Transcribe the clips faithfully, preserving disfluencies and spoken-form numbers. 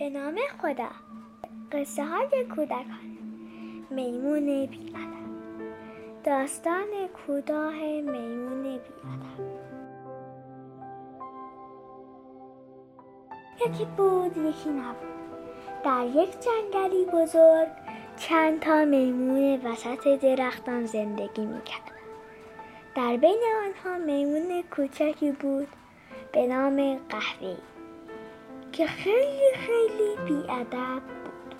به نام خدا. قصه های کودکان. میمون بی‌ادب. داستان کوتاه میمون بی‌ادب. یکی بود یکی نبود. در یک جنگلی بزرگ چند تا میمون وسط درختان زندگی میکرد. در بین آنها میمون کوچکی بود به نام قهوه‌ای که خیلی خیلی بی‌ادب بود.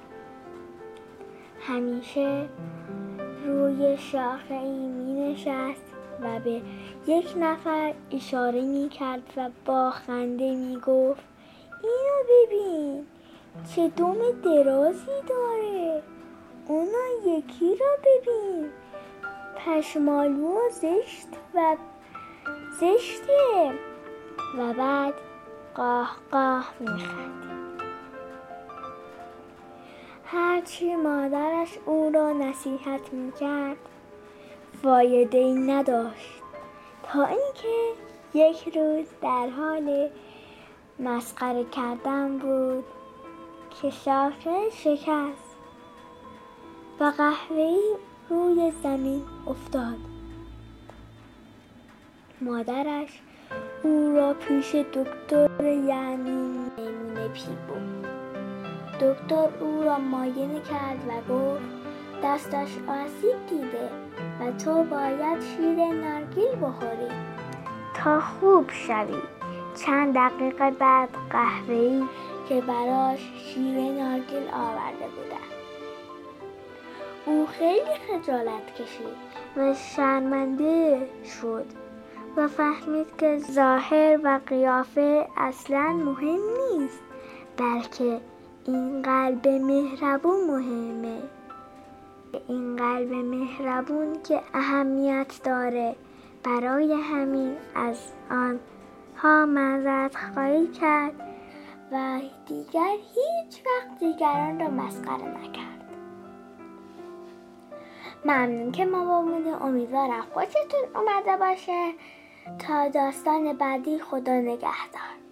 همیشه روی شاخه‌ای می‌نشست و به یک نفر اشاره می‌کرد و با خنده می‌گفت اینو ببین چه دم درازی داره، اونو یکی رو ببین پشمالو و زشت و زشته. و بعد قاه قاه می‌خندید. هرچی مادرش او را نصیحت می‌کرد فایده‌ای نداشت، تا اینکه یک روز در حال مسخره کردن بود که شاخه شکست و قهوه‌ای روی زمین افتاد. مادرش او را پیش دکتر یعنی میمون پی بود. دکتر او را معاینه کرد و گفت دستش آسیب دیده و تو باید شیر نارگیل بخوری تا خوب شوی. چند دقیقه بعد قهوه‌ای که براش شیر نارگیل آورده بودند. او خیلی خجالت کشید و شرمنده شد و فهمید که ظاهر و قیافه اصلاً مهم نیست، بلکه این قلب مهربون مهمه. این قلب مهربون که اهمیت داره. برای همین از آنها معذرت خواهی کرد و دیگر هیچ وقت دیگران را مسخره نکرد. ممنون که ما با بودیم. امیدوارم خوشتون اومده باشه. تا داستان بعدی، خدا نگهدار.